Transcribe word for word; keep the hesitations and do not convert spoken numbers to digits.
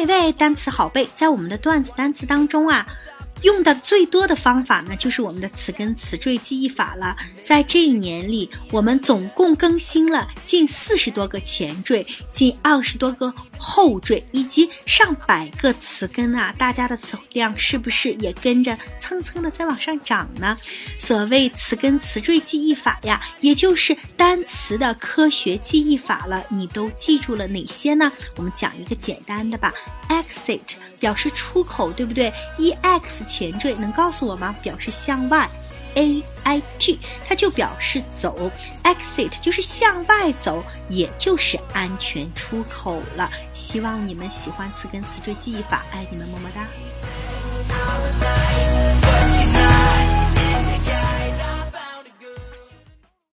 每位单词好背，在我们的段子单词当中啊，用的最多的方法呢，就是我们的词根词缀记忆法了。在这一年里，我们总共更新了近四十多个前缀，近二十多个后缀，以及上百个词根啊！大家的词汇量是不是也跟着蹭蹭的在往上涨呢？所谓词根词缀记忆法呀，也就是单词的科学记忆法了。你都记住了哪些呢？我们讲一个简单的吧。Exit 表示出口，对不对？ ex 前缀能告诉我吗？表示向外。A I T 它就表示走， exit 就是向外走，也就是安全出口了。希望你们喜欢词根词缀记忆法，爱你们，么么哒。